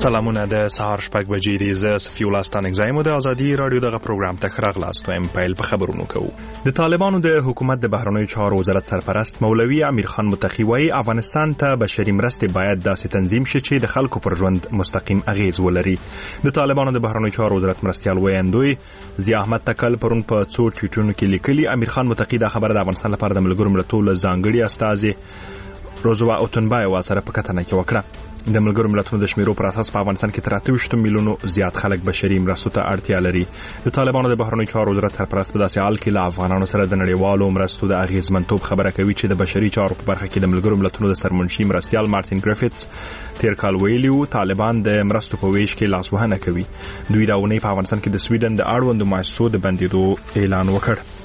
سلامونه د سهار شپږ بجې دي. زه صفي الله ستانکزایم د ازادي رادیو دغه پروګرام ته راغلاست وایم. پیل په خبرونو کوو. د طالبانو د حکومت د بهرنیو چارو وزارت سرپرست مولوي امیر خان متقی وايي افغانستان ته بشري مرستې باید داسې تنظیم شي چې د خلکو پر ژوند مستقیم اغیز ولري. د طالبانو د بهرنیو چارو وزارت مرستیال ویاندوی ضیا احمد تکل پرون په څو ټویټونو کې لیکلي امیر خان متقی دا خبره د افغانستان لپاره د ملګرو ملتونو ځانګړي استازي روزوا اوتنبای واسره په کتنه کې وکړه. د ملګرو ملتونو د شمیرو پر اساس په افغانستان کې 23 میلیونو زیات خلک بشري مرستو ته اړتیا لري. د طالبانو د بهرنیو چارو وزارت سرپرست په داسې حال کې له افغانانو سره د نړیوالو مرستو د اغیزمنتوب خبره کوي چې د بشري چارو په برخه کې د ملګرو ملتونو د سرمنشي مرستیال مارټین ګریفټس تیر کال ویلیو طالبان د مرستو په ویش کې لاسوهنه کوي. دوی دا ونی په افغانستان کې د سویډن د اړوندو مؤسسو د بندیدو اعلان وکړ.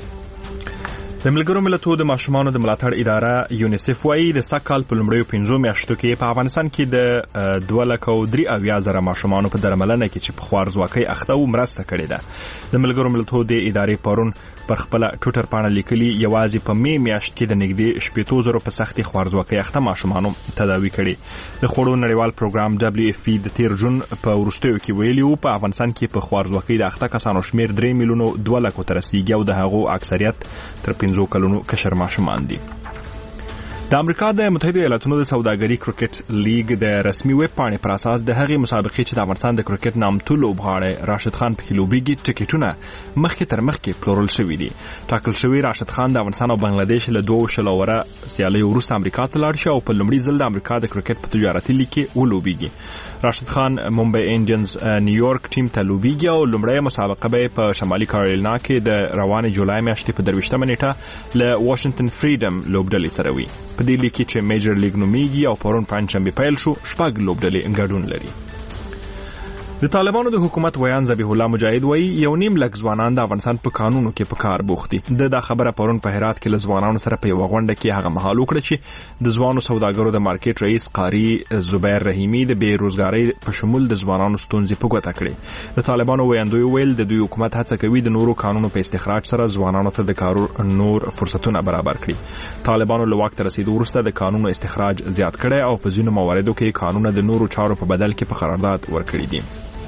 د ملګرو ملتونو د ماشومانو د ملاتړ اداره یونیسف وايي د سکهال په لومړیو 15 میاشتو کې په افغانستان کې د 2,03,000 ماشومانو په درملنه کې چې په خوارځواکۍ اخته و مرسته کړې ده. د ملګرو ملتونو د ادارې پرون پر خپل ټویټر پاڼه لیکلي یوازې په می میاشت کې د نږدې 80,000 په سختي خوارځواکۍ اخته ماشومانو تداوي کړي. د خوړو نړیوال پروګرام WFP د تیر جون په وروستیو کې ویلي و په افغانستان کې په خوارځواکۍ د اخته کسانو شمیر 3 میلیونو 2 لکو ته رسیږي او د هغو اکثریت تر 15 کلونو کشر ماشومان دي. د امریکا د متحده ایالاتونو د سوداګري کرکټ لیگ د رسمي ویب پاڼې پر اساس د هغې مسابقې چې د افغانستان د کرکټ نامتو لوبغاړی راشد خان پکې لوبېږي ټکټونه مخکې تر مخکې پلورل شوي دي. ټاکل شوی راشد خان د افغانستان او بنگلاديش له 2 شلوره سیالیو وروسته امریکا ته لاړ شي او په لومړي ځل د امریکا د کرکټ په تجارتي لیگ کې ولوبېږي. راشد خان ممبئی انډینز نیویارک ټیم ته لوبېږي او لومړی مسابقه به په شمالي کارولینا کې د روانې جولای میاشتې په 23 نیټه له واشنگټن فریډم لوبډلې سره وي. په دې لیګ کې چې میجر لیګ نومیږي او پرون پنځشنبه پیل شو 6 لوبډلې ګډون لري. د طالبانو د حکومت ویان ذبیح الله مجاهد وایي 1.5 لک ځوانان د افغانستان په قانونو کې په کار بوخت دي. دا خبره پرون په هرات کې له ځوانانو سره په یو غونډه کې هغه مهال وکړه چې د ځوانو سوداګرو د مارکیټ رئیس قاری زبیر رحیمی د بیروزګاری په شمول د ځوانانو ستونزې په ګوته کړې. د طالبانو ویاندوی ویل د دوی حکومت هڅه کوي د نورو قانونو په استخراج سره ځوانانو ته د کارو نور فرصتونه برابر کړي. طالبانو له وخت رسیدو وروسته د قانونو استخراج زیات کړي او په ځینو مواردو کې قانون د نورو چارو په بدل کې په قرارداد ورکړي دي.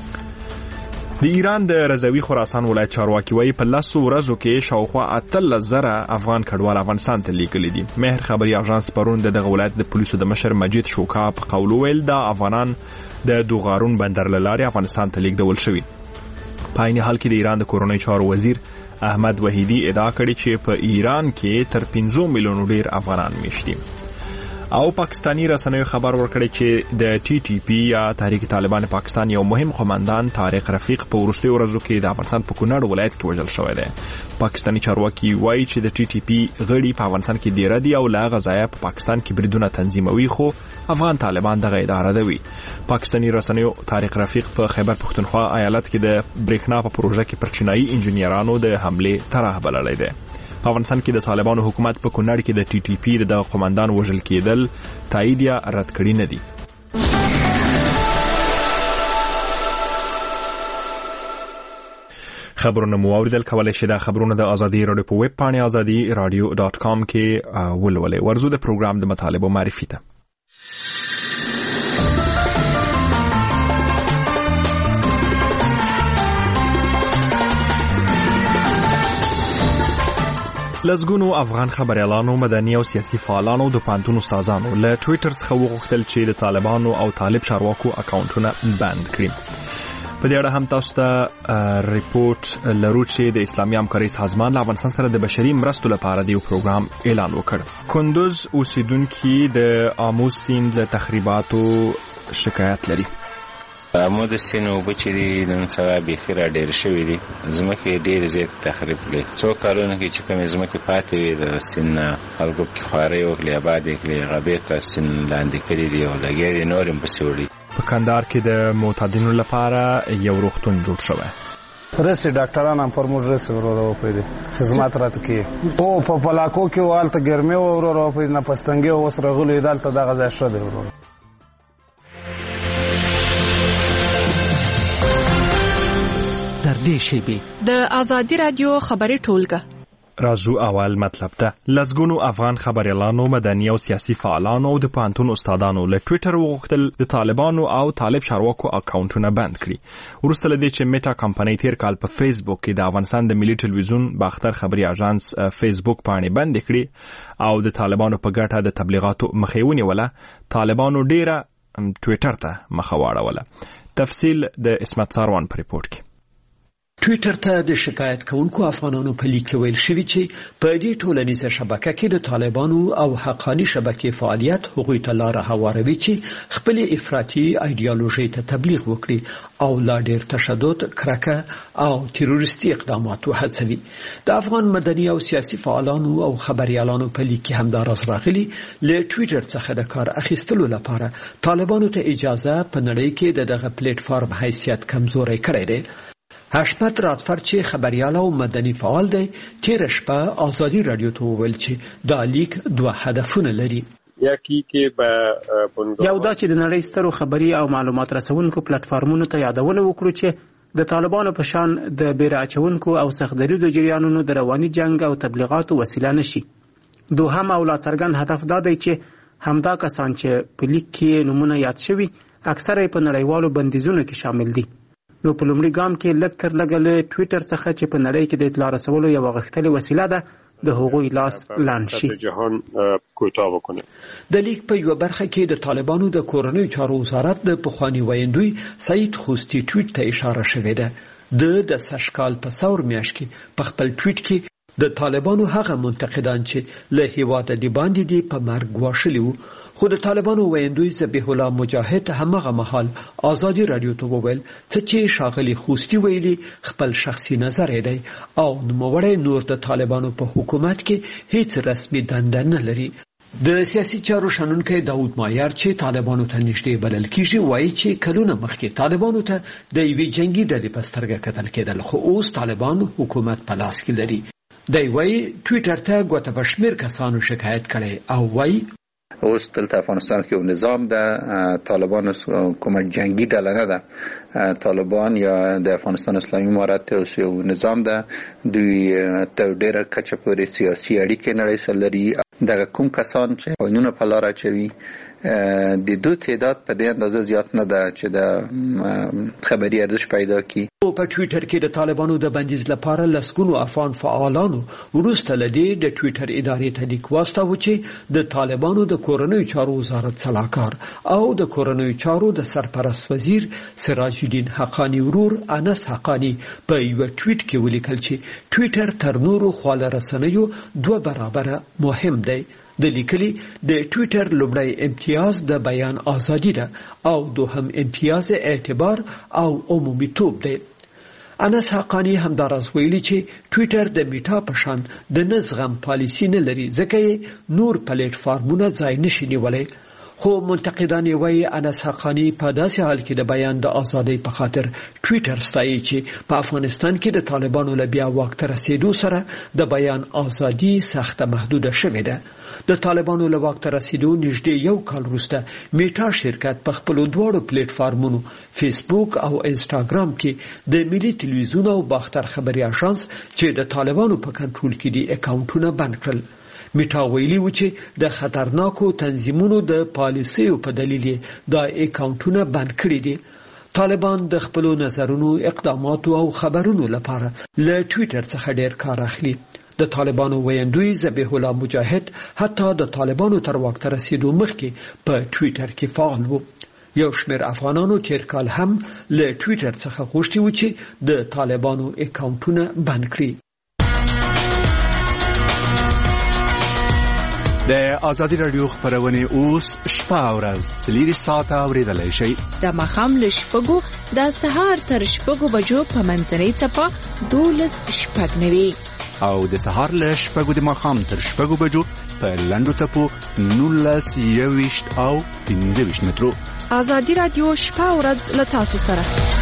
د ایران د رضوي خراسان ولایت چارواکي وايي په 10 ورځو کې شاوخوا 8,000 افغان کډوال افغانستان ته لیږلي دي. مهر خبري اژانس پرون د دغه ولایت د پولیسو د مشر مجید شوکا په قول ویل دا افغانان د دوغارون بندر لارې افغانستان ته لیږدول شوي. په عین حال کې د ایران د کورونی چارو وزیر احمد وحیدی ادعا کړې چې په ایران کې تر 15 میلیونو ډیر افغانان میشتي. او پاکستانی رسنیو خبر ورکړی چې د TTP یا تحریک طالبان پاکستان یو مهم قوماندان طارق رفیق په وروستیو ورځو کې د افغانستان په کونړ ولایت کې وژل شوی دی. پاکستانی چارواکي وایي چې د TTP غړي په افغانستان کې ډیر دي او لا غزایا په پاکستان کې بریدونه تنظیموي خو افغان طالبان دغه اداره دوي. پاکستانی رسنیو طارق رفیق په خیبر پختونخوا ایالت کې د بریښنا په پروژه کې پر چینایي انجنیرانو د حمله طرح بللی دی. په افغانستان کې د طالبانو حکومت په کونړ کې د TTP د قوماندان وژل کېدل تایید یا رد کړي نه دي. خبرونه مو اوریدل. کولای شئ دا خبرونه د ازادي رادیو په ویب پاڼه azadi.radio.com کې ولولئ. ورزو د پروګرام د مطالبو معرفي ته. لزګونو افغان خبريالانو مدني او سیاسي فعالانو د پانتون استادانو له ټوئیټر څخه وغوښتل چې د طالبانو او طالب چارواکو اکاونټونه بند کړي. په دې اړه هم تاسو ته ریپورت لرو چې د اسلامي همکارۍ سازمان له افغانستان سره د بشري مرستو لپاره د یو پروګرام اعلان وکړ. کندوز اوسیدونکي د آمو سیند له تخریباتو شکایت لري. آمو د سیند اوبه چې دي نن سبا بیخي را ډېر شوي دي. ځمکې ډېرې زیات تخریب کړې. څو کلونو کې چې کومې ځمکې پاتې وي د سیند نه خلکو پکې خوارۍ وکړې اباد یې کړې هغه بېرته سیند لاندې کړي دي او لګیا دي نور هم پسې وړي. په کندهار کې د معتادینو لپاره یو روغتون جوړ شوی. رسي ډاکټران هم پر موږ رسي ورو وپیدي خدمات راته کې او په پلاکو کې والته ګرمي ورو وپیدي نه پستنګي او سره غلي دالته دغه ځای شو دی ورو. در دې شیبې د ازادي رادیو خبري ټولګه راځو اول مطلب ته. لزګونو افغان خبريالانو، مدني او سیاسي فعالانو او د پوهنتون استادانو له ټوئیټر وغوښتل د طالبانو او طالب چارواکو اکاونټونه بند کړي. وروسته له دې چې میټا کمپنۍ تیر کال په فیسبوک کې د افغانستان د ملي ټلویزیون باختر خبري اژانس فیسبوک باندې بند کړي او د طالبانو په ګټه د تبلیغاتو مخېونی ولا، طالبانو ډیره ټوئیټر ته مخه واړوله. تفصیل د اسمت ساروان په ریپورت کې. ټوئیټر ته د شکایت کوونکو افغانانو په لیک کې ویل شوی چې په دې ټولنیزه شبکه کې د طالبانو او حقانی شبکې فعالیت هغوی ته لار هواروي چې خپل افراطي ایډیالوژي ته تبلیغ وکړي او لا ډیر تشدد، کرکه او تروریستي اقدامات وهڅوي. د افغان مدني او سیاسي فعالانو او خبريالانو په لیک کې همدارس راغلي له ټوئیټر څخه د کار اخیستلو لپاره طالبانو ته اجازه په نړۍ کې دغه پلیټ فارم حیثیت کمزوري کړی دی. حشمت راتفر چې خبريال او مدني فعال دی، تیر شپه آزادي رادیو ته وویل چې دا لیک دوه هدفونه لري. یو دا چې د نړۍ سترو خبري او معلومات رسونکو پلیټ فارمونو ته یادونه وکړو چې د طالبانو په شان د بیرعچونکو او سختدریزو جریانونو د رواني جنگ او تبلیغاتو وسیله نشي. دوهم او لا څرګند هدف دا دی چې همدا کسان چې په لیک کې نمونه یاد شوي اکثره په نړیوالو بندیزونو کې شامل دي. نو په لومړي ګام کې لږ تر لږه له ټوئیټر څخه چې په نړۍ کې د اطلاع رسولو یو غښتلې وسیله ده د هغوی لاس لاندې شي. د لیک په یو برخه کې د طالبانو د کورنیو چارو وزارت د پخوانی ویندوی سعید خوستی ټوئیټ ته اشاره شوې ده. د سشکال په ثور میاشت کې په خپل ټوئیټ کې د طالبانو هغه منتقدان چې له هیواده دی باندې دی په مرګ واښلي وو، خو د طالبانو ویندوی ذبیح الله مجاهد همغه مهال آزادي رادیو ته وویل چې شاغلي خوستی ویلي خپل شخصي نظر دی او نوموړی نور د طالبانو په حکومت کې هیڅ رسمي دنده نه لري. د سیاسي چارو شنونکی داود مایر چې طالبانو ته نږدې بلل کیږي وایي چې کلونه مخکې طالبانو ته د یوې جنگي ډلې په سترګه کتل کېدل، خو اوس طالبان حکومت په لاس کې لري. دی وایي ټوئیټر ته ګوته په شمېر کسانو شکایت کړی او وایي اوس دلته افغانستان کې یو نظام ده، طالبان کومه جنگي ډله نه ده. طالبان یا د افغانستان اسلامي امارت یو نظام ده، دوی تر ډیره کچه پورې سیاسي اړیکې نړۍ سره لري. دغه کوم کسان چې قانون په لار اچوي د دوی تعداد په دې اندازه زیات نه ده چې د خبري ارزش پیدا کړي. په ټوئیټر کې د طالبانو د بندیز لپاره لسګونو افغان فعالانو وروسته له دې د ټوئیټر ادارې ته لیک واستاوه چې د طالبانو د کورنیو چارو وزارت صلاحکار او د کورنیو چارو د سرپرست وزیر سراج الدین حقانی ورور انس حقانی په یو ټوئیټ کې ولیکل چې ټوئیټر تر نورو خواله رسنیو 2 برابره مهم دی. د لیکلي د ټوئیټر لومړی امتیاز د بیان ازادي ده او دوهم امتیاز اعتبار او عمومي توب دی. انس حقانی همدارس ویلي چې ټوئیټر د میټا په شان د نظم پالیسی نه لري، ځکه نور پلیټ فارمونه ځای نشي نیولای. خو منتقدان وایي انس حقانی په داسې حال کې د بیان د ازادۍ په خاطر ټوئیټر ستایي چې په افغانستان کې د طالبانو له بیا واک ته رسیدو سره د بیان ازادي سخته محدوده شوې ده. د طالبانو له واک ته رسیدو نږدې 1 کال وروسته میټا شرکت په خپل دوړو پلیټ فارمونو فیسبوک او انسټاګرام کې د ملي ټلویزیون او باختر خبري اژانس چې د طالبانو په کنټرول کې دي اکاونټونه بند کړل. میټا ویلي و چې د خطرناکو تنظیمونو د پالیسیو په دلیل دا اکاونټونه بند کړي دي. طالبان د خپل نظرونو، اقداماتو او خبرونو لپاره له ټوئیټر څخه ډیر کار اخلي. د طالبانو ویندوی ذبیح الله مجاهد حتی د طالبانو تر واک ته رسیدو مخکې په ټوئیټر کې فعال و. یو شمېر افغانانو تیر کال هم له ټوئیټر څخه غوښتي و چې د طالبانو اکاونټونه بند کړي. د آزادي رادیو خبرونه اوس شپه او ورځ 3 ساعته اوریدلای شئ. د مخام له شپږو د سهار تر شپږو بجو په منځنۍ څپه 12:09 او د سهار له شپږو د مخام تر شپږو بجو په لنډو څپو 19:20 او 15 مترو. آزادي رادیو شپه او ورځ له تاسو سره.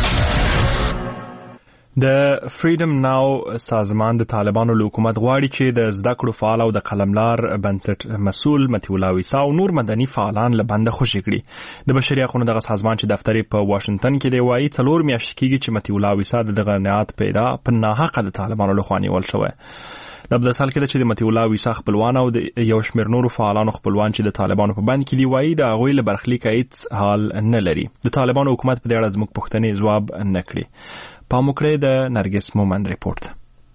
د فریډم ناو سازمان د طالبانو له حکومت غواړي چې د زده کړو فعال او د قلملار بنسټ مسؤل متي الله ویسا او نور مدني فعالان له بنده خوشي کړي. د بشري حقوقو دغه سازمان چې دفتر په واشنگټن کې دی وایي 4 میاشتې کېږي چې متي الله ویسا دغه نهاد پیدا په ناحقه د طالبانو له خوا نیول شوی. د بدسال کې چې د متي الله ویسا خپلوان او د یو شمېر نورو فعالانو خپلوان چې د طالبانو په بند کې دی وایي د هغوی له برخلیک هیڅ حال نه لري. د طالبانو حکومت په دې اړه زموږ پوښتنې ځواب نه کړي. پاموکړې د نرګس مومند ریپورت.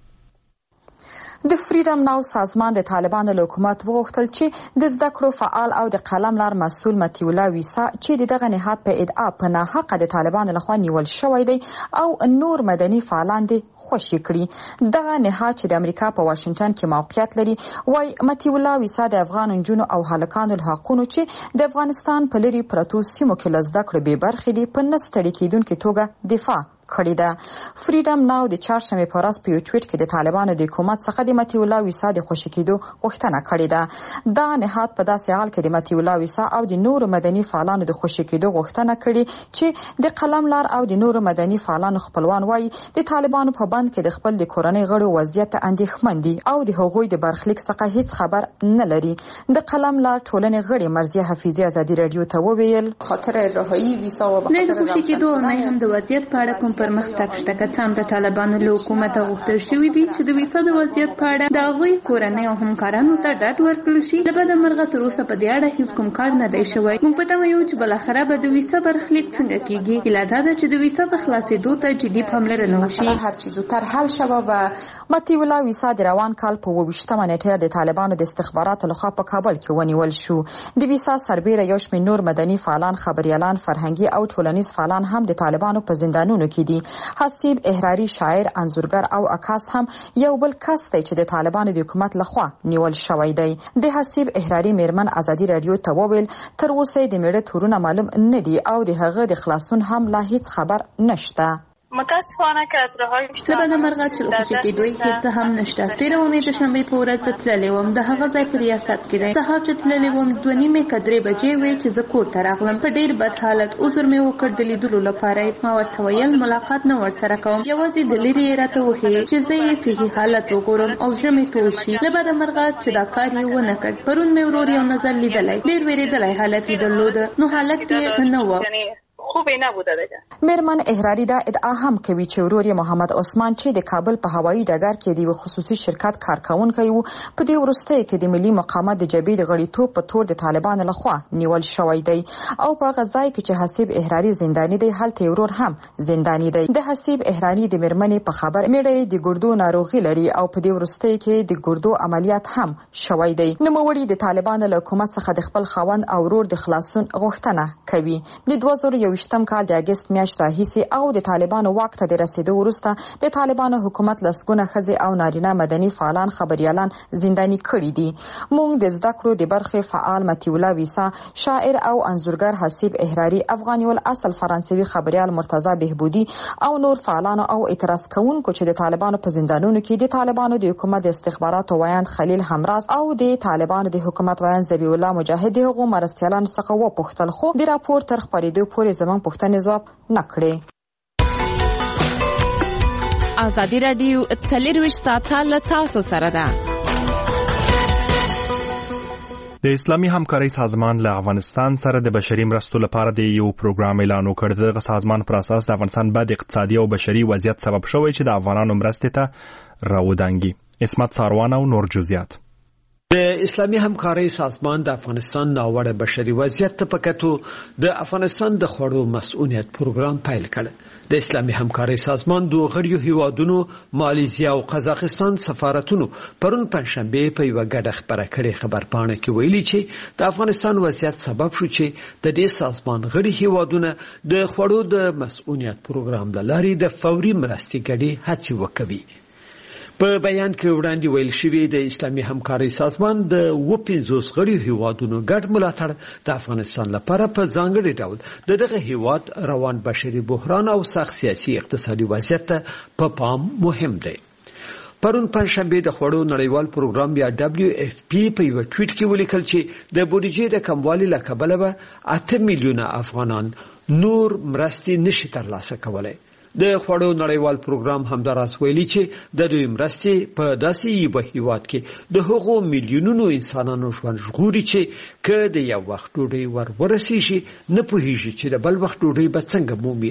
د فریډم ناو سازمان د طالبانو له حکومت وغوښتل چې د زده کړو فعال او د قلم لار مسؤل متي الله ویسا چې دغه نهاد په ادعا په ناحقه د طالبانو لخوا نیول شوی دی او نور مدني فعالان دي خوشی کړي. دغه نهاد چې د امریکا په واشنگټن کې موقعیت لري وای متي الله ویسا د افغان نجونو او هلکانو له حقوقو چې د افغانستان په لري پرتو سیمو کې لزده کړې به برخې دي په نستړي کېدونکو توګه دفاع کړی ده. فریډم ناو د چهارشنبه په ورځ په یو ټویټ کې د طالبانو د حکومت څخه د متي الله ویسا د خوشی کېدو غوښتنه کړې ده. دا نهاد په داسې حال کې د متي الله ویسا او د نورو مدني فعالانو د خوشی کېدو غوښتنه کړې چې د قلم لار او د نورو مدني فعالانو خپلوان وایي د طالبانو په بند کې د خپل د کورنۍ غړو وضعیت اندېښمن دي او د هغوی د برخلیک څخه هیڅ خبر نه لري. د قلم لار ټولنې غړي مرضیه حفیظي ازادي رادیو ته وویل خاطر رهایی ویسا او بخاطر خوشی کېدو نه هم د وضعیت په اړه کوم پرمختګ شته که څه هم د طالبانو له حکومته غوښتل شوي دي چې د ویسا د وضعیت په اړه د هغوی کورنۍ او همکارانو ته ډاډ ورکړل شي. د بده مرغه تر اوسه په دې اړه هیڅ کوم کار نه دی شوی. موږ په تمه یو چې بالاخره به د ویسا برخلیک څنګه کیږي. هیله دا ده چې د ویسا د خلاصېدو ته جدي پاملرنه وشي. هر چیز زودتر حل شوه. و متي الله ویسا د روان کال په 28مه نیټه د طالبانو د استخباراتو لخوا په کابل کې ونیول شو. د ویسا سربېره یو شمېر نور مدني فعالان، خبريالان، فرهنګي او ټولنیز فعالان هم د طالبانو په زندانونو کې دي. حسیب احراری، شاعر، انځورګر او عکاس هم یو بل کس دی چې د طالبانو د حکومت لخوا نیول شوی دی. د حسیب احراری میرمن ازادي رادیو ته وویل تر اوسه د میړه تورونه معلوم نه دي او د هغه د خلاصون هم لا هیڅ خبر نشته. متاسفانه که از رهایی لبنه مرغه چې خوشی کېدوی هیڅ هم نشته. تېره اونۍ د شنبې په ورځ تللې وم. د هغه ځای په ریاست کې دی. سهار چې تللې وم 2:30 بجې وې چې زه کور ته راغلم. په ډېر بد حالت عذر مې وکړ د لیدلو لپاره. ما ورته ویل ملاقات نه ورسره کوم، یوازې د لرې یې راته وښیي چې زه یې صحي حالت وګورم او ژر مې ټول شي. لبنه مرغه چې دا کار یې ونه کړ. پرون مې ورور یو نظر لیدلی، ډېر وېرېدلی حالت یې درلوده، نو حالت یې نه و خوبه نبوده دیگه. میرمن احراری دا ادعا هم کوي چې ورور محمد عثمان چې د کابل په هوایي ډګر کې دی خصوصي شرکت کارکونکي وو په دې وروستۍ کې د ملي مقاومت د جبهې د غړیتوب په تور د طالبانو لخوا نیول شوی دی او په غزای کې چې حسیب احراری زنداني دی هلته ورور هم زنداني دی. د حسیب احراری د میرمنې په خبر میړه د ګردو ناروغي لري او په دې وروستۍ کې د ګردو عملیات هم شوی دی. نوموړي د طالبانو له حکومت څخه د خپل خاوند او ورور د خلاصون غوښتنه کوي. د 2021م کال د اگست میاشت راهیسې او د طالبانو واک ته د رسیدو وروسته د طالبانو حکومت لسګونه ښځې او نارینه مدني فعالان، خبريالان زنداني کړي دي. موږ د زده کړو د برخې فعال متي الله ویسا، شاعر او انځورګر حسیب احراری، افغاني الاصل فرانسوي خبريال مرتضی بهبودي او نور فعالانو او اعتراض کوونکو چې د طالبانو په زندانونو کې د طالبانو د حکومت د استخباراتو وایند خلیل همراز او د طالبانو د حکومت وایند ذبیح الله مجاهد هغه مرستيالان څخه وپوښتل، خو د راپور تر خبرېدو پورې زموږ پوښتنې جواب نکړي. ازادي رادیو 24 ساعته له تاسو سره ده. د اسلامي همکارۍ سازمان له افغانستان سره د بشري مرستو لپاره د یو پروګرام اعلان وکړ. دغه سازمان پر اساس د افغانستان بد اقتصادي او بشري وضعیت سبب شوی چې د افغانانو مرستې ته راودانګي. اسمت ساروان او نور جزئیات. د اسلامي همکارۍ سازمان د افغانستان ناوړه بشري وضعیت ته پکتو د افغانستان د خوړو مسؤلیت پروګرام پیل کړ. د اسلامي همکارۍ سازمان دوه غړیو هیوادونو مالیزیا او قزاقستان سفارتونو پرون پنځشنبه په یو غډه خبره کړې خبرپاڼه کې ویلي چې د افغانستان وضعیت سبب شو چې د دې سازمان غړي هیوادونه د خوړو د مسؤلیت پروګرام لاري د فوري مرستې غړي هڅې وکوي. په بیان کې وړاندې ویل شوی د اسلامي همکارۍ سازمان د 50 غړي هیوادونو ګډ ملاتړ د افغانستان لپاره په ځانګړي ډول دغه هیواد روان بشري بحران او سخت سیاسي اقتصادي وضعیت ته په پام مهم دی. پرون پنځشنبه د خوړو نړیوال پروګرام یا WFP په یو ټویټ کې ولیکل چې د بودیجې د کموالي له کبله به 8 میلیونه افغانان نور مرستې نشي ترلاسه کولای. د خوړو نړیوال پروګرام همداراز ویلي چې د دوی مرستې په داسې یو هیواد کې د هغو میلیونونو انسانانو ژوند ژغوري چې که د یو وخت ډوډۍ ورسیږي نه پوهیږي چې د بل وخت ډوډۍ به څنګه مومي.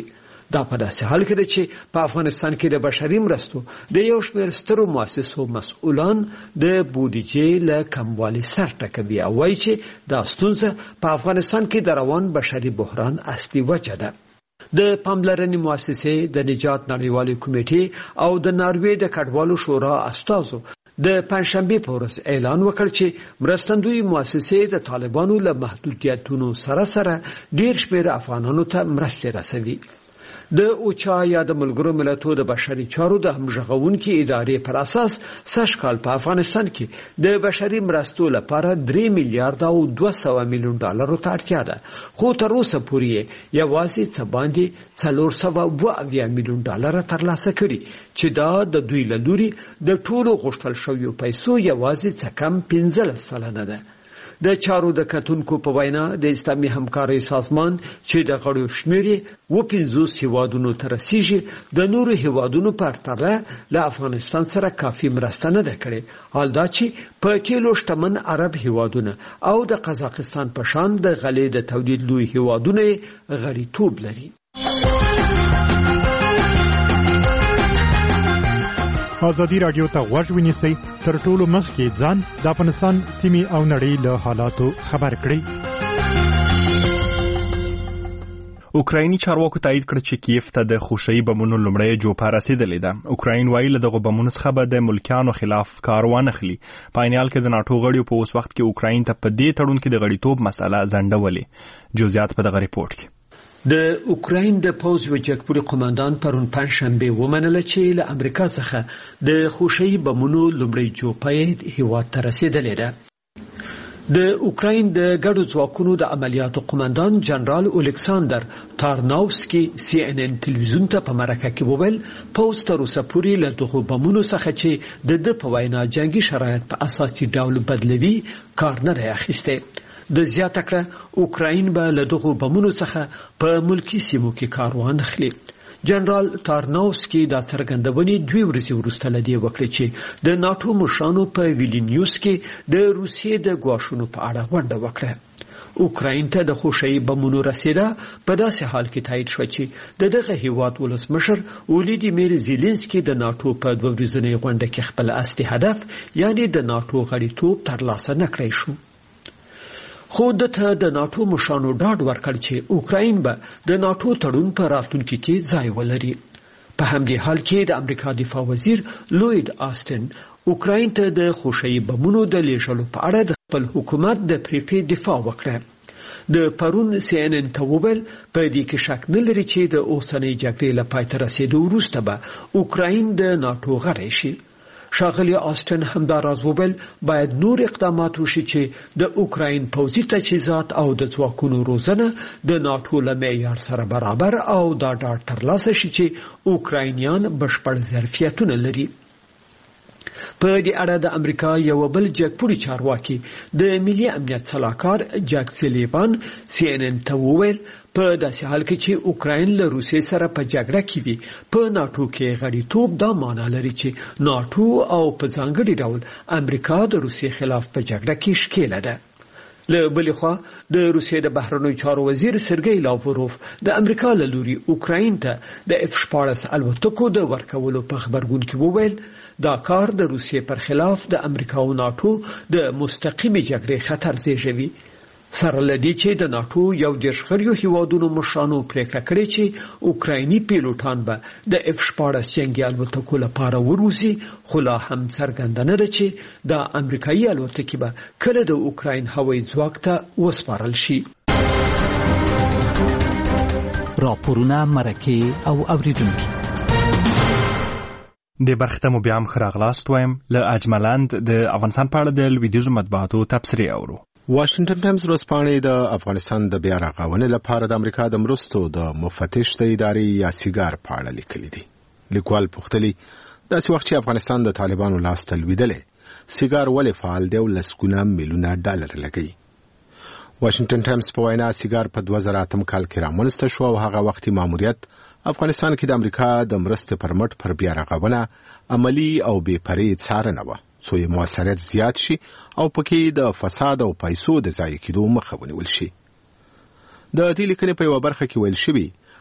دا په داسې حال کې ده چې په افغانستان کې د بشري مرستو د یو شمېر سترو مؤسسو مسؤلان د بودیجې له کموالي سر ټکوي او وایي چې دا ستونزه په افغانستان کې د روان بشري بحران اصلي وجه ده. د پاملرنې مؤسسې د نجات نړیوالې کمیټې او د ناروې د کډوالو شورا استازو د پنځشنبه په ورځ اعلان وکړ چې مرستندوی مؤسسې د طالبانو له محدودیتونو سره ډیر شمېر افغانانو ته مرستې رسوي. د اوچا یا د ملګرو ملتونو د بشري چارو د همغږونکو ادارې پر اساس سږ کال په افغانستان کې د بشري مرستو لپاره 3 میلیارډ او 200 میلیون ډالرو ته اړتیا ده، خو تر اوسه پورې یوازې څه باندې 420 میلیون ډالر ترلاسه کړي چې دا د دوی له لوري د ټولو غوښتل شویو پیسو یوازې څه کم 15% ده. د چارو د کتونکو په وینا د اسلامي همکارۍ سازمان چې د غړو شمېر 50 هیوادونو ته رسیږي د نورو هیوادونو په پرتله له افغانستان سره کافي مرسته نه ده کړې، حال دا چې په کیلو شتمن عرب هیوادونه او د قزاقستان په شان د غلې د تولید لوی هیوادونه غړیتوب لري. ازادي رادیو ته غوږ ونیسئ، تر ټولو مخکې ځان د افغانستان سیمې او نړۍ له حالاتو خبر کړئ. اوکرایني چارواکو تایید کړ چې کیف ته د خوشي بمونو لومړی جوپه رسیدلې ده. اوکراین وایي له دغه بمونو څخه به د ملکیانو خلاف کار وانخلي. په عینیال کې د ناتو غړیو په اوس وخت کې اوکراین ته په دې تړون کې د غړیتوب مسله ځنډولې. جزئیات په دغه ریپورت کې. د اوکراین د پوز وجکپوري قوماندان پرون پنځشنبه ومنله چې له امریکا څخه د خوشي بمونو لومړی جوپه هیواد ته رسیدلې ده. د اوکراین د ګډو ځواکونو د عملیاتو قوماندان جنرال الکساندر تارناوسکي CNN تلویزیون ته په مرکه کې وویل پوز تر اوسه پورې له دغو بمونو څخه چې د په وینا جنگي شرایط په اساسي ډول بدلوي کار نه دی اخیسته. د زیاته کړه اوکراین به له دغو بمونو څخه په ملکی سیمو کې کار وانخلي. جنرال تارناوسکي دا څرګندونې 2 ورځې وروسته لدی وکړه چې د ناتو مشرانو په ویلنیوس کې د روسیې د ګواښونو په اړه غونډه وکړه. اوکراین ته د خوشي بمونو رسیدا په داسې حال کې تایید شو چې دغه هیواد ولسمشر ولیدیمیر زيلنسکي د ناتو په 2 ورځنۍ غونډه کې خپل اصلي هدف یعنی د ناتو غړیتوب ترلاسه نکړی شو. خو دته د ناتو مشرانو ډاډ ورکړ چې اوکراین به د ناتو تړون په راتلونکي کې ځای ولري. په همدې حال کې د امریکا دفاع وزیر لوید آستن اوکراین ته د خوشي بمونو د لیږلو په اړه د خپل حکومت د پریکړې دفاع وکړه. د پرون CNN ته وویل په دې کې شک نه لري چې د اوسنۍ جګړې له پای ته رسیدو وروسته به اوکراین د ناتو غړی شي. ښاغلی آستن همدا راز وویل باید نور اقدامات وشي چې د اوکراین پوځي تجهیزات او د ځواکونو روزنه د ناتو له معیار سره برابر او دا ډاډ ترلاسه شي چې اوکراینیان بشپړ ظرفیتونه لري. په دې اړه د امریکا یو بل جګپوري چارواکي د ملي امنیت صلاحکار جاک سلیوان CNN ته وویل په داسې حال کې چې اوکراین له روسیې سره په جګړه کې وي په ناتو کې غړیتوب دا معنی لري چې ناتو او په ځانګړي ډول امریکا د روسیې خلاف په جګړه کې ښکیله ده. له بلې خوا د روسیې د بهرنیو چارو وزیر سرګی لاوروف د امریکا له لوري اوکراین ته د F-14 الوتکو د ورکولو په خبرګون کې وویل دا کار د روسیې پر خلاف د امریکا او ناتو د مستقیمي جګړې خطر زیږوي. سره لدی چې د ناتو یو دیرشخریو هیوادونو مشرانو پریکړه کړې چې اوکرایني پیلوټان به د F-14 جنگي الوتکو لپاره وروزي، خو لا هم څرګنده نه ده چې د امریکایي الوتکې به کله د اوکراین هوایي ځواک ته وسپارل شي. راپورونه مرکه او اوریدونکو د برختمو بیا هم خراغلاست وایم له اجملند د افغانستان په اړه د لویدیځو مطبوعاتو تبصرې اورو. واشنگټن ټایمز ورځپاڼې د افغانستان د بیا رغونې لپاره د امریکا د مرستو د مفتش د ادارې یا سیګار په اړه لیکلي دي. لیکوال پوښتلي داسې وخت چې افغانستان د طالبانو لاس ته لوېدلی سیګار ولې فعال دی او لسګونه میلیونه ډالر لګوي. واشنگټن ټایمز په وینا سیګار په 2008 کال کې رامنځته شو او هغه وختي ماموریت افغانستان کې د امریکا د مرستې پر مټ پر بیا رغونه عملی او بې پرې څارنه وه څو یې موثریت زیات شي او پکې د فساد او پیسو د ضایع کېدو مخه ونیول شي. د دې لیکنې په یوه برخه کې ویل شوي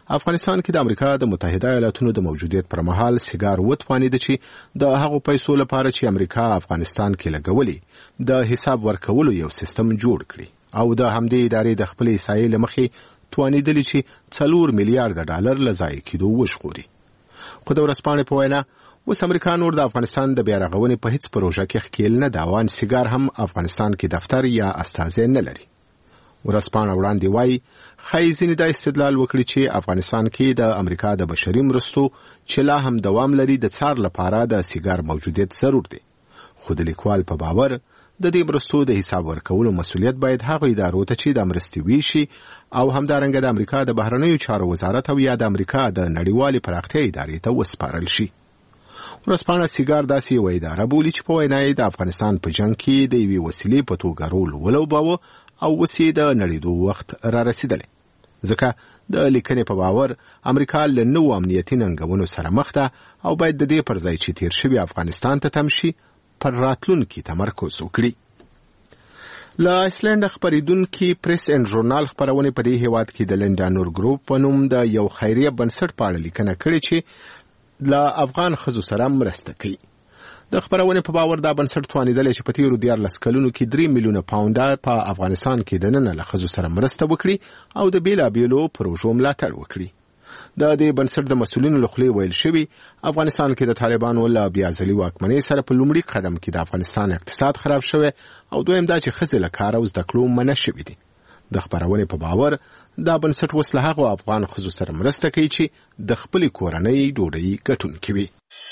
افغانستان کې د امریکا د متحده ایالاتونو د موجودیت پر مهال سیګار وتوانید چې د هغو پیسو لپاره چې امریکا افغانستان کې لګولې د حساب ورکولو یو سیستم جوړ کړي او د همدې ادارې د خپل ایسایې لمخې توانیدلی چې 4 میلیارډ ډالر لزای کېدو وشغوري. خو د ورځپاڼې په وینا اوس امریکا نور د افغانستان د بیا رغونې په هیڅ پروژه کې ښکیل نه ده، وان سیګار هم افغانستان کې دفتر یا استازی نه لري. ورځپاڼه وړاندې وایي ښایي ځینې دا استدلال وکړي چې افغانستان کې د امریکا د بشري مرستو چې لا هم دوام لري د څار لپاره د سیګار موجودیت ضرور دی. خو د لیکوال په باور د دې مرستو د حساب ورکولو مسؤلیت باید هغه ادارو ته چې د مرستې ویشي او همدارنګه د امریکا د بهرنیو چارو وزارت او یا د امریکا د نړیوالې پراختیا ادارې ته وسپارل شي. ورځپاڼه سیګار داسې یوه اداره بولي چې په وینا یې د افغانستان په جنګ کې د یوې وسیلې په توګه رول ولوباوه او اوس یې د نړېدو وخت را رسېدلی. ځکه د لیکنې په باور امریکا له نوو امنیتي ننګونو سره مخ ده او باید د دې پر ځای چې تیر شوي افغانستان ته تم شي پر راتلونکي تمرکز وکړي. له ایسلنډ خپریدونکي پریس اینډ ژورنال خپرونې په دې هیواد کې د لنډانور ګروپ په نوم د یو خیریه بنسټ په اړه لیکنه کړې چې له افغان ښځو سره مرسته کوي. د خپرونې په باور دا بنسټ توانیدلی چې په تیرو 14 کلونو کې 3 میلیونه پاونډه په افغانستان کې دننه له ښځو سره مرسته وکړي او د بیلابیلو پروژو ملاتړ وکړي. د دې بنسټ د مسؤلینو له خولې ویل شوي افغانستان کې د طالبانو له بیا ځلي واکمنۍ سره په لومړي قدم کې د افغانستان اقتصاد خراب شوی او دویم دا چې ښځې له کار او زده کړو منع شوي دي. د خپرونې په باور دا بنسټ اوس له هغو افغان ښځو سره مرسته کوي چې د خپلې کورنۍ ډوډۍ ګټونکي وي.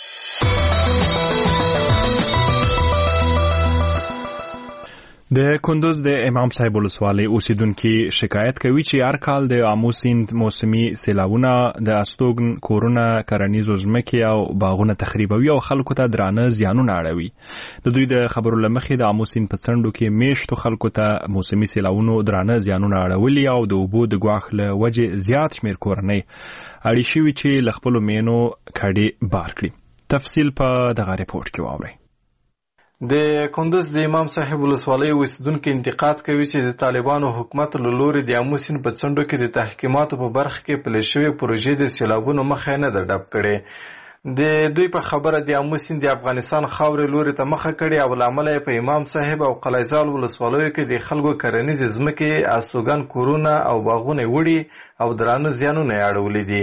د کندوز د امام صاحب ولسوالۍ اوسیدونکو شکایت کوي چې هر کال د آمو سیند موسمي سیلابونه د استوګن کورونه کرنیزو ځمکې او باغونه تخریبوي او خلکو ته درانه زیانونه اړوي. د دوی د خبرو له مخې د آمو سیند په څنډو کې میشتو خلکو ته موسمي سیلابونو درانه زیانونه اړولي او د اوبو د ګواښ له وجې زیات شمیر کورنۍ اړې شوي چې له خپلو مینو کډې بار کړي. تفصیل په دغه ریپورت کې واورئ. د کندوز د امام صاحب ولسوالۍ اوسیدونکو انتقاد کوي چې د طالبانو حکومت له لوري د آمو سیند په څنډو کې د تحکیماتو په برخه کې پلي شوې پروژې د سیلابونو مخه نه ده ډب کړې. د دوی په خبره د آمو سیند د افغانستان خاورې لوري ته مخه کړې او له امله په امام صاحب او قلعه‌زال ولسوالیو کې د خلکو کرنیزې ځمکې استوګن کورونه او باغونه وړي او درانه زیانونه اړولي دي.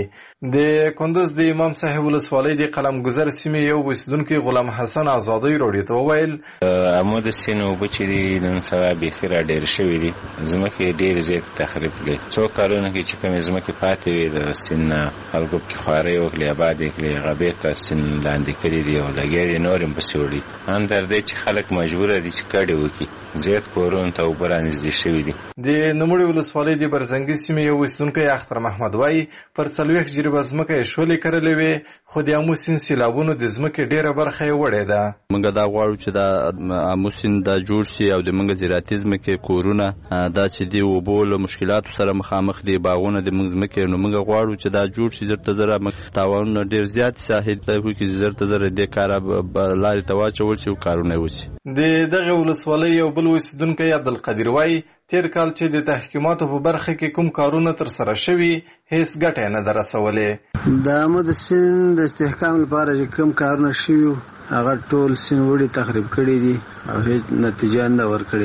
د کندوز د امام صاحب ولسوالۍ د قلمګذر سیمې یو اوسیدونکی غلام حسن آزادی راډیو ته وویل آمو د سیند اوبه چې دي نن سبا بیخي راډېر شوي دي، ځمکې ډېرې زیات تخریب کړي. څو کلونو کې چې کومې ځمکې پاتې وي د سیند نه خلکو پکې خوارۍ وکړي، ابادې کړي، هغه بېرته سیند لاندې کړي دي او لګیا دي نور هم پسې وړي. ان تر دې چې خلک مجبوره دي چې کډې وکړي، زیات کورونو ته اوبه رانږدې شوي دي. د نوموړې ولسوالۍ د برزنګي سیمې یو اوسیدونکی اختر محمد وایي پر 40 جریبه ځمکه یې شولې کرلې وې، خو د آمو سیند سیلابونو د ځمکې ډېره برخه یې وړې ده. موږ دا غواړو چې دا آمو سیند دا جوړ شي او د موږ زراعتي ځمکې کورونه دا چې دي اوبو له مشکلاتو سره مخامخ دي، باغونه د موږ ځمکې، نو موږ غواړو چې دا جوړ شي. زر ته زره تاوانونه ډېر زیات ساحل ته کې زر ته زره دې کاره لارې ته واچول شي او کارونه وشي. د دغه ولسوالۍ یو بل اوسیدونکی عبدالقدیر وایي تیر کال چې د تحکیماتو په برخه کې کوم کارونه تر سره شوي هیڅ ګټه نه ده رسولې. د آمو د سیند د استحکام لپاره چې کوم کارونه شوي هغه ټول سیند وړي تخریب کړي دي او هیڅ نتیجه نه ورکړي.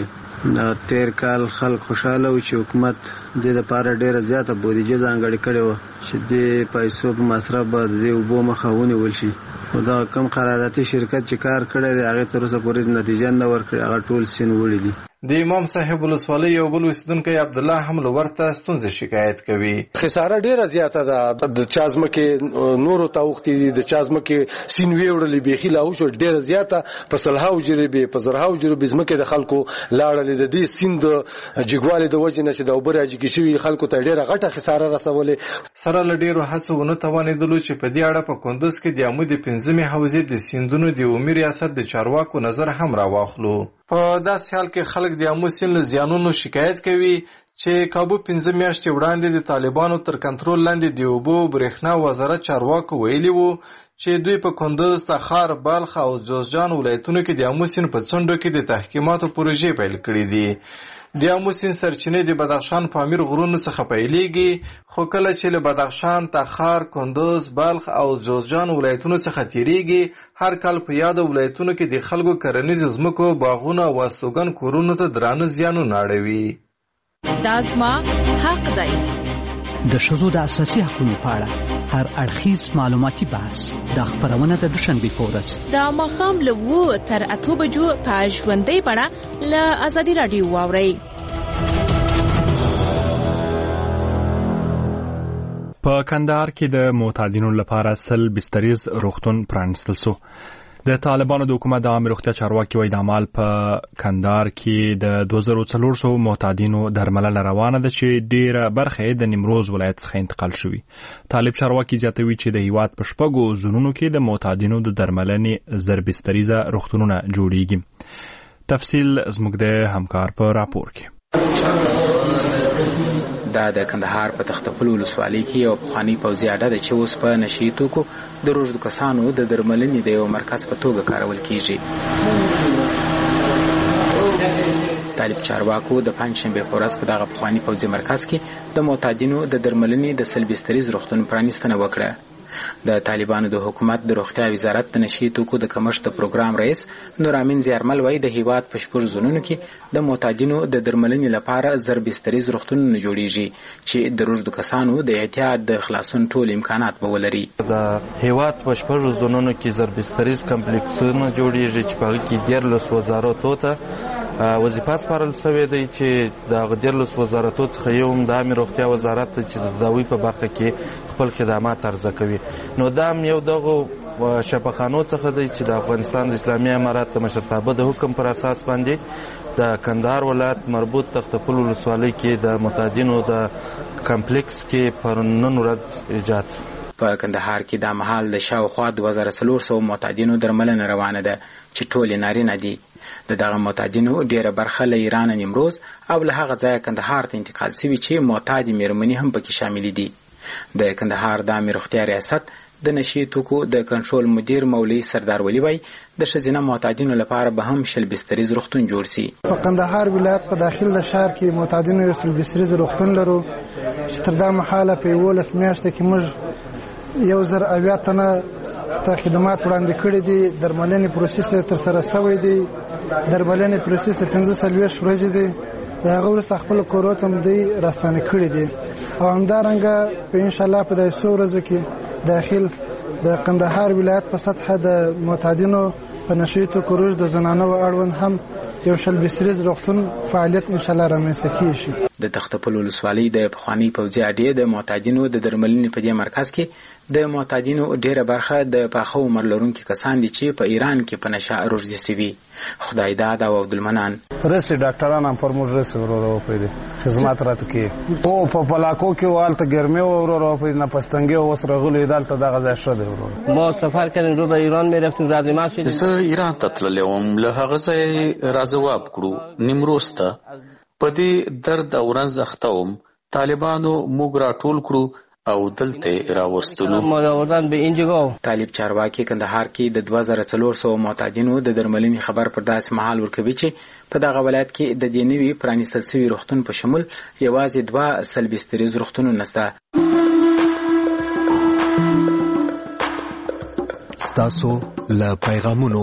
تیر کال خلک خوشاله و چې حکومت د لپاره ډیره زیاته بودیجه ځانګړې کړې و چې د پیسو په مصرف به د اوبو مخه ونیول شي. خو دا کوم قراردادي شرکت چې کار کړی دی هغې تر اوسه پورې نتیجه نه ورکړې، هغه ټول سیند وړي دي. د امام صاحب ولسوالۍ یو بل اوسیدونکی عبدالله هم له ورته ستونزې شکایت کوي. خساره ډیره زیاته ده، د چا ځمکې نورو ته اوښتې دي، د چا ځمکې سیند ویوړلې بیخي لا وشو ډیره زیاته، په سلهاو جریبې په زرهاو جریبې ځمکې د خلکو لاړلې. د دې سیند جګوالي د وجې نه چې د اوبه راجګې شوي خلکو ته ډیره غټه خساره رسولې. سره له ډیرو هڅو ونه توانېدلو چې په دې اړه په کندوز کې د آمو د 5مې حوزې د سیندونو د عمومي ریاست د چارواکو نظر هم راواخلو. په داسې حال کې خلک د آمو سیند له زیانونو شکایت کوي چې کابو 5 میاشتې وړاندې د طالبانو تر کنټرول لاندې د اوبو برېښنا وزارت چارواکو ویلي وو چې دوی په کندوز، تخار، بلخ او جوزجان ولایتونو کې د آمو سیند په څنډو کې د تحکیماتو پروژې پیل کړې دي. د آمو سیند سرچینې د بدخشان پامیر غرونو څخه پیلېږي، خو کله چې له بدخشان، تخار، کندوز، بلخ او جوزجان ولایتونو څخه تیریږي، هر کال په یاد ولایتونو کې د خلکو کرنیز ځمکو، باغونو او استوګن کورونو ته درانه زیانونه اړوي. دا زما حق دی. د ښځو د اساسي حقوقو په اړه هر اړخیز معلوماتي بحث د خبرونه د دوشنبه په ورځ د ماښام له 7 تر 8 بجو په ژوندۍ بڼه له ازادي رادیو واورئ. په کندهار کې د معتادینو لپاره 100 بستریز روغتون پرانستل شو. د طالبانو د حکومت د عامه روغتیا چارواکي وایي د عمل په کندهار کې د 2400 معتادینو درملنه روانه ده چې ډیره برخه د نیمروز ولایت څخه انتقال شوی. طالب چارواکي زیاتوي چې د هیواد په شپږو زونونو کې د معتادینو د درملنې زربستریزه روغتونونه جوړیږي. تفصیل زموږ د همکار په راپور کې. دا د کندهار په تختپل ولسوالۍ کې یو پخوانی پوځي اډه ده چې اوس په نشي توکو د روږدو کسانو د درملنې د یو مرکز په توګه کارول کیږي. طالب چارواکو د پنځشنبه په ورځ په دغه پخوانی پوځي مرکز کې د معتادینو د درملنې د سلبستریز روغتون پرانیستنه وکړه. د طالبانو د حکومت د روغتیا وزارت د نشي توکو د کمښت پروګرام رئیس نور امین زیارمل وایي د هیواد په شپږ زونونو کې د معتادینو د درملنې لپاره زربستریز روغتونونه جوړیږي چې د روږدو کسانو د احتیاط د خلاصون ټول امکانات به ولري. د هیواد په شپږ زونونو کې زربستریز کمپلیکسونه جوړیږي چې په هغه کې 14 وزارتو ته وظیفه سپارل شوې ده چې د 14 وزارتو څخه یو د عامه روغتیا وزارت چې د داوی په برخه کې خپل خدمات عرضه کوي. نو دا یو دغه شفاخانو څخه دی چې د افغانستان د اسلامي امارات د مشرتابه د حکم پر اساس باندې د کندهار ولایت مربوط تختپل ولسوالۍ کې د معتادینو د کمپلیکس کې پر نن ورځ ایجاد. په کندهار کې د مهال د شاوخوا 2400 معتادینو درملنه روانه ده چې ټول نارینه دي. دغه معتادینو ډیره برخه له ایران، نیمروز او له هغه ځایه کندهار ته انتقال شوي چې معتادي میرمنې هم پکې شامل دي. د کندهار د عامه روغتیا ریاست د نشي توکو د کنټرول مدیر مولوی سردار ولی وای د ښځینه معتادینو لپاره به هم شل بستریز روغتون جوړ شي. په کندهار ولایت په داخل د شهر کې معتادینو یو شل بستریز روغتون لرو چې تر دا مهاله په 11 میاشتې کې موږ 1080 تنه ته خدمات وړاندې کړي دي. درملنې پروسس تر سره شوی دی. درملنې پروسس 15 ورځې دی. د هغه وروسته خپل کورو ته دی راستانه کړي دي او همدارنګه په ان شاء الله په دې څو ورځو کې داخل د کندهار ولایت په سطح د معتادینو په نشي توکو روږدو زنانو اړوند هم یو شل بستریز روغتون فعالیت ان شاء الله رامنځته کیږي. د تختپل ولسوالۍ د پخوانی پوځي اډې د معتادینو د درملنې په دې مرکز کې د معتادینو ډیره برخه د پاخه عمر لرونکو کسان دي چې په ایران کې په نشه روږدي سوي. خدای داد او عبدالمنان رسي ډاکټران هم فرموز رسي ورو په خدمات راته کې او په پلاکو کې والته ګرمي ورو په نه پستنګي او سره غلي دالته دغه ځای شته ورو. ما سفر کردیم رو به ایران میرفتیم رد ما شدیم. زه ایران ته تللم له هغه ځای راځواب کړو نیمروز ته. په دې درد او رنځ اختوم طالبانو موږ را ټول کړو او دلته راوستلو. مراودان به اینجا. طالب چارواکي کندهار کې د 2400 معتادینو د درملنې خبر پر داس مهال ورکوي چې په دغه ولایت کې د دې نوي پرانیستل شوي روغتون په شمول یوازې 2 سلبستریز روغتونونه شته. ستاسو له پیغامونو.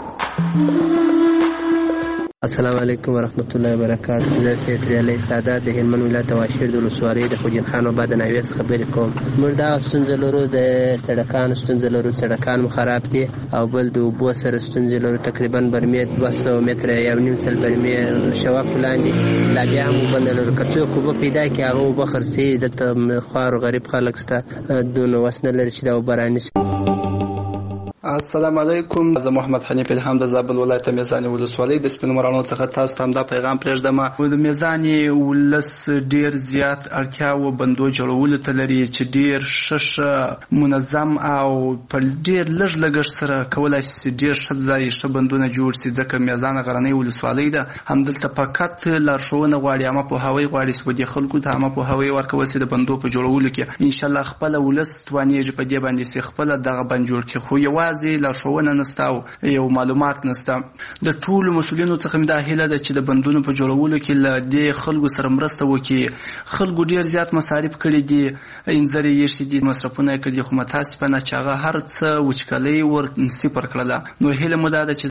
السلام علیکم ورحمت الله وبرکاته. زه فیصل علی سادات د هلمند ولایت واشیر د ولسوالۍ د خوجین خان آباد د ناوې څخه خبرې کوم. موږ دا ستونزه لرو د سړکانو ستونزه لرو. سړکان مو خراب دي او بل د اوبو سره ستونزه لرو. تقریبا برمې 200 متره یا 1.5 برمې شواف لاندې لا بیا هم بند لرو. که څوک اوبه پیدا کړي هغه اوبه خرڅوي. دلته خوار غریب خلک شته دونه وس نه لري چې دا اوبه رانیسي. السلام علیکم. زه محمد حنیف الهام د زابل ولایت میزان ولسوالۍ د سپین مرانو څخه تاسو ته دا پیغام پرېږدم. د میزان ولس ډیر زیات اړتیا و بندو جوړولو ته لري چې ډیر ښه منظم او په ډیر لږ لګښت سره کولای شي ډیر ښه ځای ښه بندونه جوړ شي. ځکه میزان غرنۍ ولسوالۍ ده. همدلته فقط لارښوونه غواړي عامه پوهاوی غواړي چې د خلکو ته عامه پوهاوی ورکول شي د بندو په جوړولو کې. ان شاء الله خپل ولس توانیږي په دې باندې چې خپل دغه بند جوړ کړي. خو یوازې یوازې لارښوونه نشته او یو معلومات نشته. د ټولو مسؤلینو څخه مې دا هیله ده چې د بندونو په جوړولو کې له دې خلکو سره مرسته وکړي. خلکو ډیر زیات مصارف کړي دي، انځر یې شي دي، مصرفونه کړي، خو متاسفانه چې هغه هر څه وچکلۍ ور صفر کړله. نو هیله مو دا ده چې